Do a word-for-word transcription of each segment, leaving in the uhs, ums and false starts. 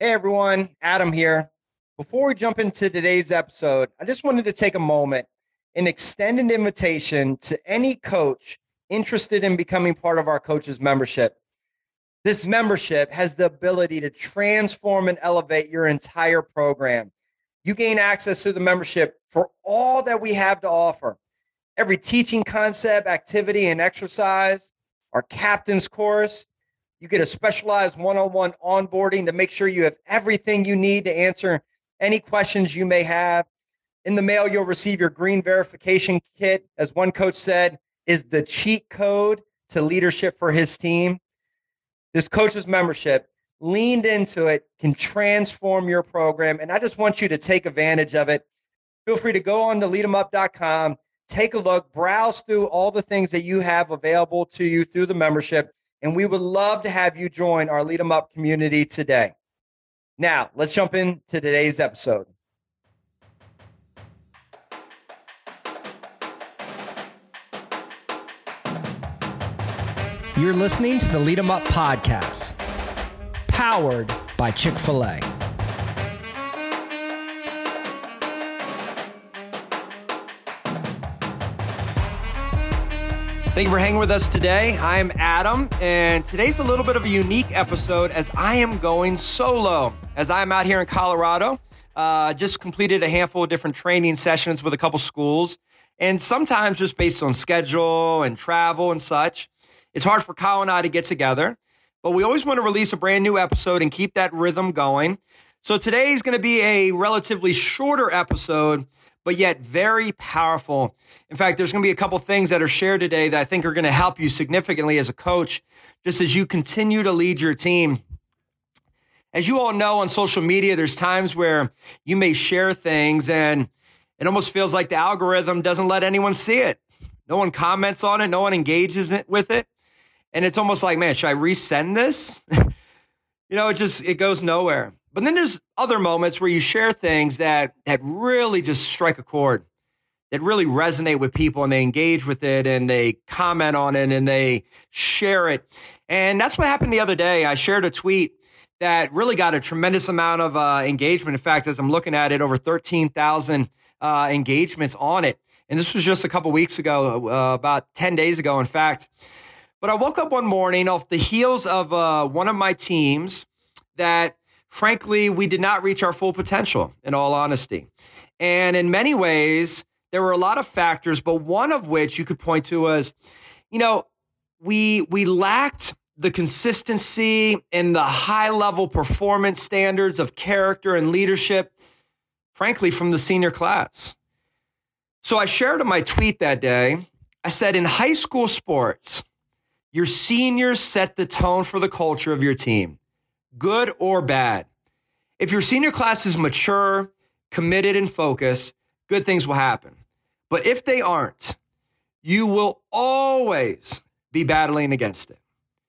Hey everyone, Adam here. Before we jump into today's episode, I just wanted to take a moment and extend an invitation to any coach interested in becoming part of our coaches membership. This membership has the ability to transform and elevate your entire program. You gain access to the membership for all that we have to offer. Every teaching concept, activity, and exercise, our captain's course. You get a specialized one-on-one onboarding to make sure you have everything you need to answer any questions you may have. In the mail, you'll receive your green verification kit, as one coach said, is the cheat code to leadership for his team. This coach's membership, leaned into it, can transform your program, and I just want you to take advantage of it. Feel free to go on to lead em up dot com, take a look, browse through all the things that you have available to you through the membership, and we would love to have you join our Lead 'em Up community today. Now, let's jump into today's episode. You're listening to the Lead 'em Up podcast, powered by Chick-fil-A. Thank you for hanging with us today. I am Adam, and today's a little bit of a unique episode as I am going solo. As I am out here in Colorado, uh, just completed a handful of different training sessions with a couple schools, and sometimes just based on schedule and travel and such, it's hard for Kyle and I to get together, but we always want to release a brand new episode and keep that rhythm going. So today is going to be a relatively shorter episode, but yet very powerful. In fact, there's going to be a couple things that are shared today that I think are going to help you significantly as a coach, just as you continue to lead your team. As you all know, on social media, there's times where you may share things and it almost feels like the algorithm doesn't let anyone see it. No one comments on it. No one engages it with it. And it's almost like, man, should I resend this? you know, it just, it goes nowhere. But then there's other moments where you share things that that really just strike a chord, that really resonate with people, and they engage with it and they comment on it and they share it. And that's what happened the other day. I shared a tweet that really got a tremendous amount of uh, engagement. In fact, as I'm looking at it, over thirteen thousand uh, engagements on it. And this was just a couple weeks ago, uh, about ten days ago, in fact. But I woke up one morning off the heels of uh, one of my teams that, frankly, we did not reach our full potential, in all honesty. And in many ways, there were a lot of factors, but one of which you could point to was, you know, we we lacked the consistency and the high-level performance standards of character and leadership, frankly, from the senior class. So I shared in my tweet that day, I said, in high school sports, your seniors set the tone for the culture of your team, good or bad. If your senior class is mature, committed, and focused, good things will happen. But if they aren't, you will always be battling against it.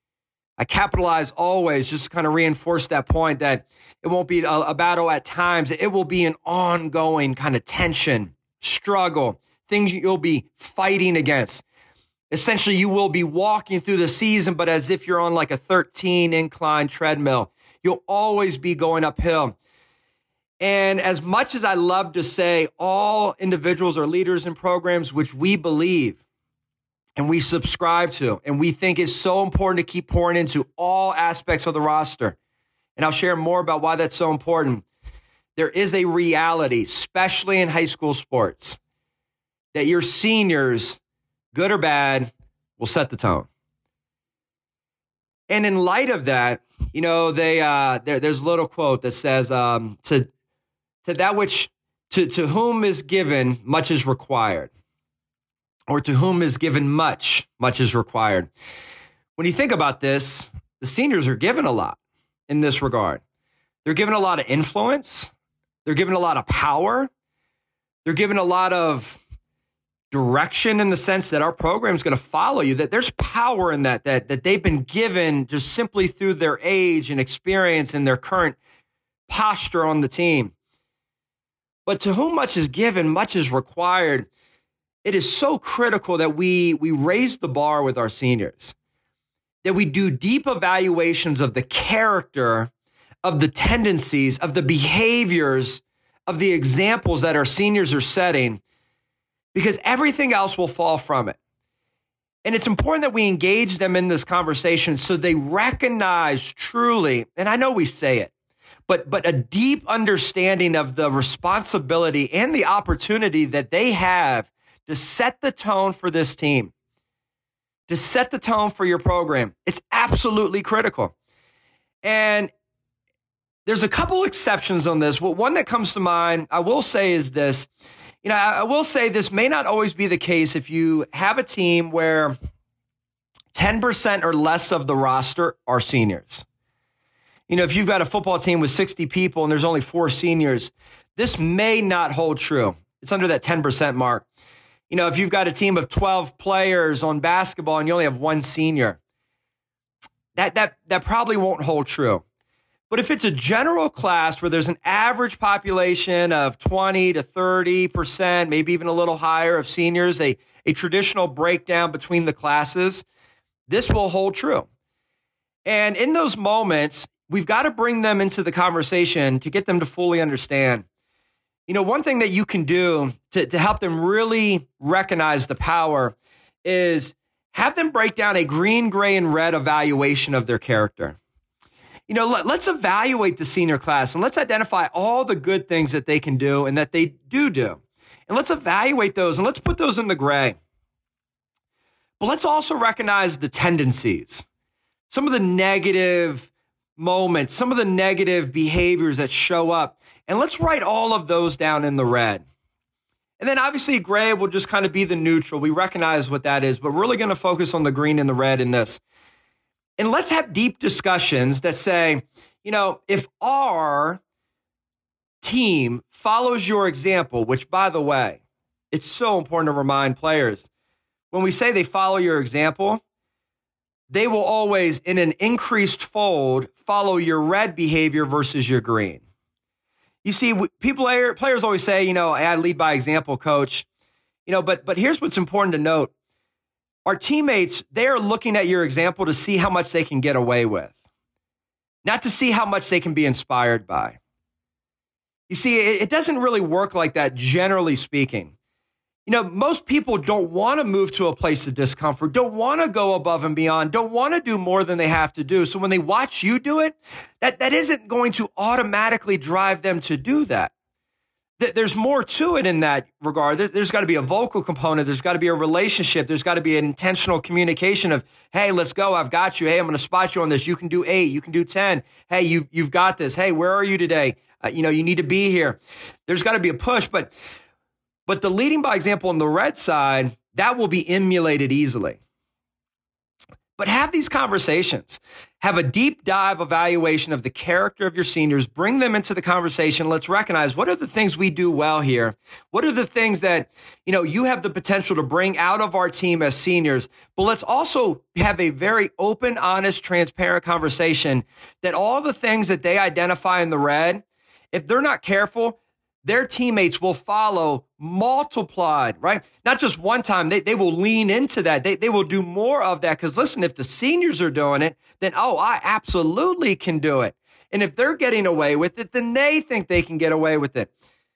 I capitalize always, just to kind of reinforce that point that it won't be a, a battle at times. It will be an ongoing kind of tension, struggle, things you'll be fighting against. Essentially, you will be walking through the season, but as if you're on like a thirteen incline treadmill. You'll always be going uphill. And as much as I love to say all individuals are leaders in programs, which we believe and we subscribe to, and we think is so important to keep pouring into all aspects of the roster, and I'll share more about why that's so important, there is a reality, especially in high school sports, that your seniors, good or bad, will set the tone. And in light of that, you know, they uh, there, there's a little quote that says, um, "To to that which to to whom is given, much is required, or to whom is given much, much is required." When you think about this, the seniors are given a lot in this regard. They're given a lot of influence. They're given a lot of power. They're given a lot of direction in the sense that our program is going to follow you, that there's power in that, that, that they've been given just simply through their age and experience and their current posture on the team. But to whom much is given, much is required. It is so critical that we, we raise the bar with our seniors, that we do deep evaluations of the character of the tendencies, of the behaviors, of the examples that our seniors are setting, because everything else will fall from it. And it's important that we engage them in this conversation so they recognize truly, and I know we say it, but, but a deep understanding of the responsibility and the opportunity that they have to set the tone for this team, to set the tone for your program. It's absolutely critical. And there's a couple exceptions on this. Well, one that comes to mind, I will say, is this. You know, I will say this may not always be the case if you have a team where ten percent or less of the roster are seniors. You know, if you've got a football team with sixty people and there's only four seniors, this may not hold true. It's under that ten percent mark. You know, if you've got a team of twelve players on basketball and you only have one senior, that that that probably won't hold true. But if it's a general class where there's an average population of twenty to thirty percent, maybe even a little higher of seniors, a, a traditional breakdown between the classes, this will hold true. And in those moments, we've got to bring them into the conversation to get them to fully understand. You know, one thing that you can do to, to help them really recognize the power is have them break down a green, gray, and red evaluation of their character. You know, let, let's evaluate the senior class and let's identify all the good things that they can do and that they do do. And let's evaluate those and let's put those in the gray. But let's also recognize the tendencies, some of the negative moments, some of the negative behaviors that show up. And let's write all of those down in the red. And then obviously gray will just kind of be the neutral. We recognize what that is, but we're really going to focus on the green and the red in this. And let's have deep discussions that say, you know, if our team follows your example, which, by the way, it's so important to remind players, when we say they follow your example, they will always, in an increased fold, follow your red behavior versus your green. You see, people, players always say, you know, I lead by example, coach. You know, but but here's what's important to note. Our teammates, they are looking at your example to see how much they can get away with, not to see how much they can be inspired by. You see, it, it doesn't really work like that, generally speaking. You know, most people don't want to move to a place of discomfort, don't want to go above and beyond, don't want to do more than they have to do. So when they watch you do it, that, that isn't going to automatically drive them to do that. There's more to it in that regard. There's got to be a vocal component. There's got to be a relationship. There's got to be an intentional communication of, hey, let's go. I've got you. Hey, I'm going to spot you on this. You can do eight. You can do ten. Hey, you've, you've got this. Hey, where are you today? Uh, you know, you need to be here. There's got to be a push. But, but the leading by example on the red side, that will be emulated easily. But have these conversations. Have a deep dive evaluation of the character of your seniors. Bring them into the conversation. Let's recognize what are the things we do well here. What are the things that, you know, you have the potential to bring out of our team as seniors. But let's also have a very open, honest, transparent conversation that all the things that they identify in the red, if they're not careful, their teammates will follow multiplied, right? Not just one time. They, they will lean into that. They, they will do more of that. Because listen, if the seniors are doing it, then, oh, I absolutely can do it. And if they're getting away with it, then they think they can get away with it.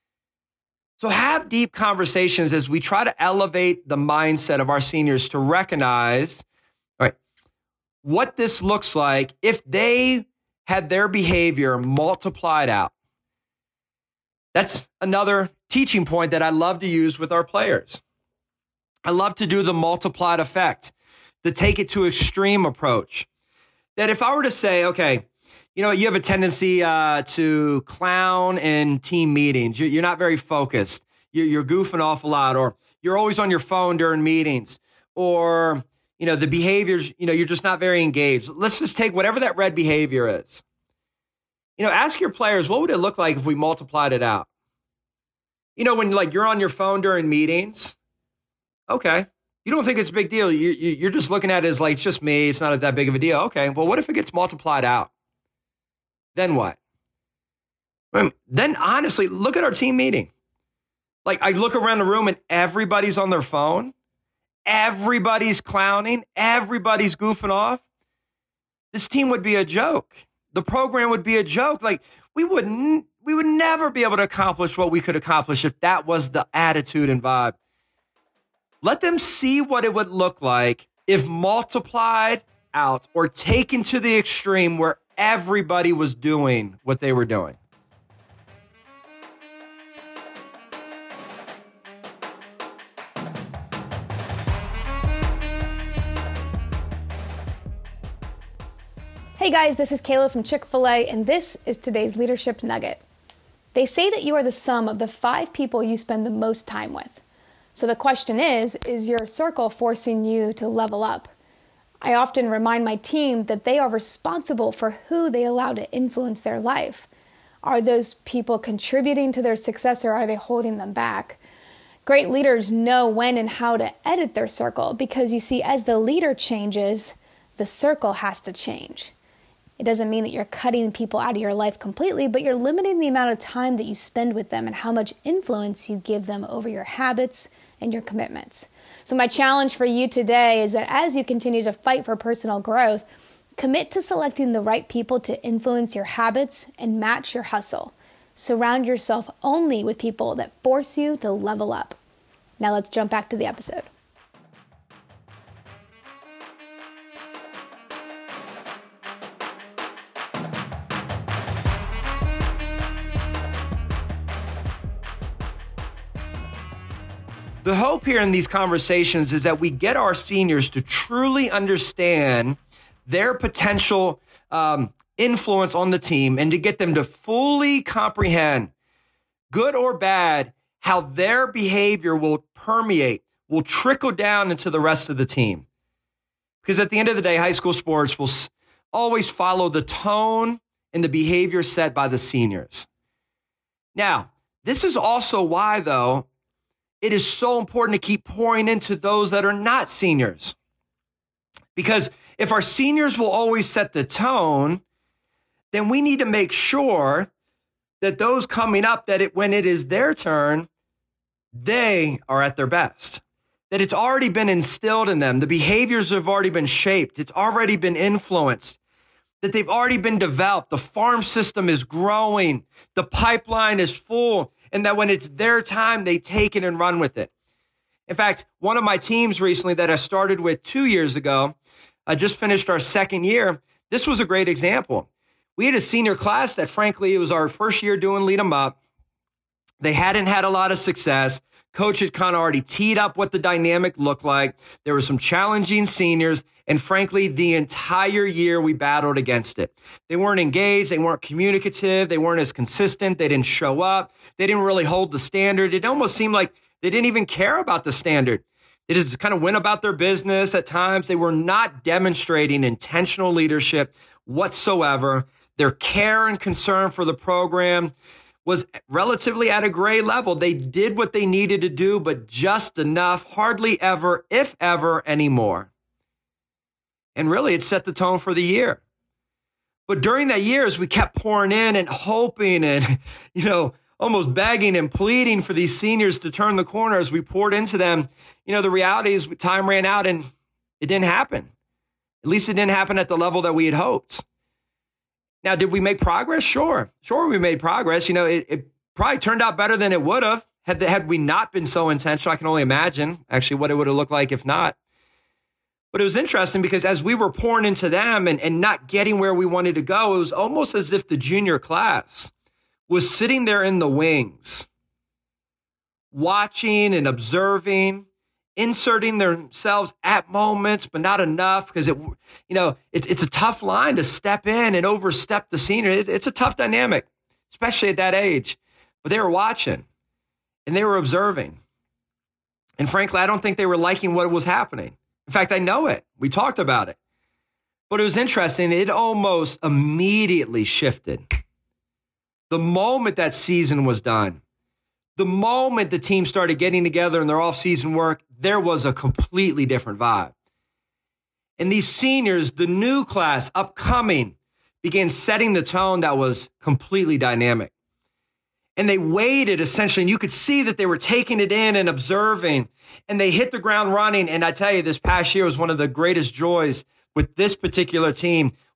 So have deep conversations as we try to elevate the mindset of our seniors to recognize, all right, what this looks like if they had their behavior multiplied out. That's another teaching point that I love to use with our players. I love to do the multiplied effect, the take it to extreme approach. That if I were to say, okay, you know, you have a tendency uh, to clown in team meetings. You're, you're not very focused. You're, you're goofing off a lot, or you're always on your phone during meetings, or, you know, the behaviors, you know, you're just not very engaged. Let's just take whatever that red behavior is. You know, ask your players, what would it look like if we multiplied it out? You know, when like you're on your phone during meetings, okay, you don't think it's a big deal. You, you, you're just looking at it as like, it's just me. It's not that big of a deal. Okay, well, what if it gets multiplied out? Then what? Then honestly, look at our team meeting. Like I look around the room and everybody's on their phone. Everybody's clowning. Everybody's goofing off. This team would be a joke. the program would be a joke. Like we wouldn't, we would never be able to accomplish what we could accomplish if that was the attitude and vibe. Let them see what it would look like if multiplied out or taken to the extreme where everybody was doing what they were doing. Hey guys, this is Kayla from Chick-fil-A, and this is today's Leadership Nugget. They say that you are the sum of the five people you spend the most time with. So the question is, is your circle forcing you to level up? I often remind my team that they are responsible for who they allow to influence their life. Are those people contributing to their success, or are they holding them back? Great leaders know when and how to edit their circle, because you see, as the leader changes, the circle has to change. It doesn't mean that you're cutting people out of your life completely, but you're limiting the amount of time that you spend with them and how much influence you give them over your habits and your commitments. So my challenge for you today is that as you continue to fight for personal growth, commit to selecting the right people to influence your habits and match your hustle. Surround yourself only with people that force you to level up. Now let's jump back to the episode. The hope here in these conversations is that we get our seniors to truly understand their potential um, influence on the team and to get them to fully comprehend, good or bad, how their behavior will permeate, will trickle down into the rest of the team. Because at the end of the day, high school sports will always follow the tone and the behavior set by the seniors. Now, this is also why, though, it is so important to keep pouring into those that are not seniors. Because if our seniors will always set the tone, then we need to make sure that those coming up, that it, when it is their turn, they are at their best. That it's already been instilled in them. The behaviors have already been shaped. It's already been influenced. That they've already been developed. The farm system is growing. The pipeline is full. And that when it's their time, they take it and run with it. In fact, one of my teams recently that I started with two years ago, I just finished our second year. This was a great example. We had a senior class that, frankly, it was our first year doing Lead 'em Up. They hadn't had a lot of success. Coach had kind of already teed up what the dynamic looked like. There were some challenging seniors. And frankly, the entire year we battled against it. They weren't engaged. They weren't communicative. They weren't as consistent. They didn't show up. They didn't really hold the standard. It almost seemed like they didn't even care about the standard. They just kind of went about their business at times. They were not demonstrating intentional leadership whatsoever. Their care and concern for the program was relatively at a gray level. They did what they needed to do, but just enough, hardly ever, if ever, anymore. And really, it set the tone for the year. But during that year, as we kept pouring in and hoping and, you know, almost begging and pleading for these seniors to turn the corner as we poured into them, you know, the reality is time ran out and it didn't happen. At least it didn't happen at the level that we had hoped. Now, did we make progress? Sure. Sure, we made progress. You know, it, it probably turned out better than it would have had, the, had we not been so intentional. I can only imagine actually what it would have looked like if not. But it was interesting because as we were pouring into them and, and not getting where we wanted to go, it was almost as if the junior class was sitting there in the wings, watching and observing, inserting themselves at moments, but not enough because it, you know, it's it's a tough line to step in and overstep the senior. It's, it's a tough dynamic, especially at that age. But they were watching and they were observing. And frankly, I don't think they were liking what was happening. In fact, I know it. We talked about it. But it was interesting. It almost immediately shifted. The moment that season was done, the moment the team started getting together in their off-season work, there was a completely different vibe. And these seniors, the new class, upcoming, began setting the tone that was completely dynamic. And they waited essentially, and you could see that they were taking it in and observing, and they hit the ground running. And I tell you, this past year was one of the greatest joys with this particular team,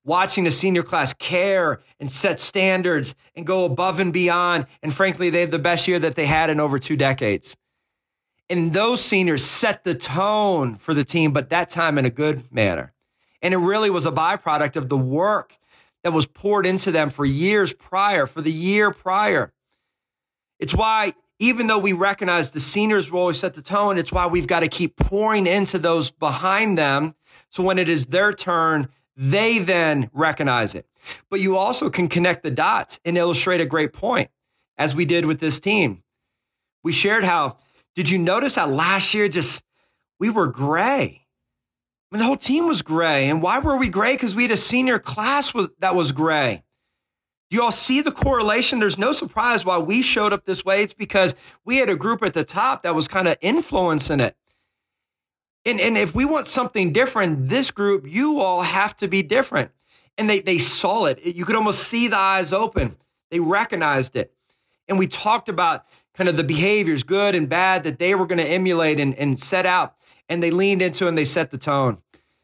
watching the senior class care and set standards and go above and beyond. And frankly, they had the best year that they had in over two decades. And those seniors set the tone for the team, but that time in a good manner. And it really was a byproduct of the work that was poured into them for years prior, for the year prior. It's why, even though we recognize the seniors will always set the tone, it's why we've got to keep pouring into those behind them. So when it is their turn, they then recognize it. But you also can connect the dots and illustrate a great point, as we did with this team. We shared how, did you notice how last year just, we were gray? I mean, the whole team was gray. And why were we gray? Because we had a senior class was, that was gray. You all see the correlation? There's no surprise why we showed up this way. It's because we had a group at the top that was kind of influencing it. And, and if we want something different, this group, you all have to be different. And they, they saw it. You could almost see the eyes open. They recognized it. And we talked about kind of the behaviors, good and bad, that they were going to emulate and, and set out. And they leaned into it and they set the tone.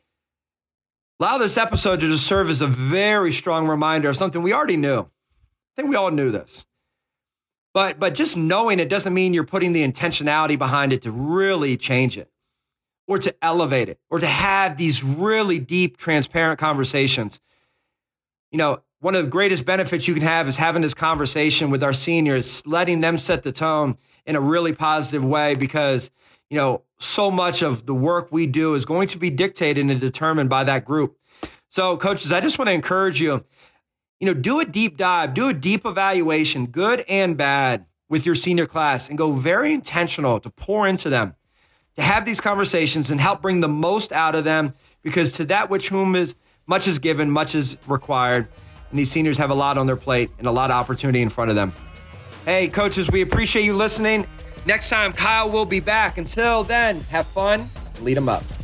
Allow this episode to just serve as a very strong reminder of something we already knew. I think we all knew this. But, but just knowing it doesn't mean you're putting the intentionality behind it to really change it or to elevate it or to have these really deep, transparent conversations. You know, one of the greatest benefits you can have is having this conversation with our seniors, letting them set the tone in a really positive way because, you know, so much of the work we do is going to be dictated and determined by that group. So, coaches, I just want to encourage you, you know, do a deep dive, do a deep evaluation, good and bad, with your senior class and go very intentional to pour into them, to have these conversations and help bring the most out of them, because to that which whom is much is given, much is required. And these seniors have a lot on their plate and a lot of opportunity in front of them. Hey, coaches, we appreciate you listening. Next time, Kyle will be back. Until then, have fun and lead them up.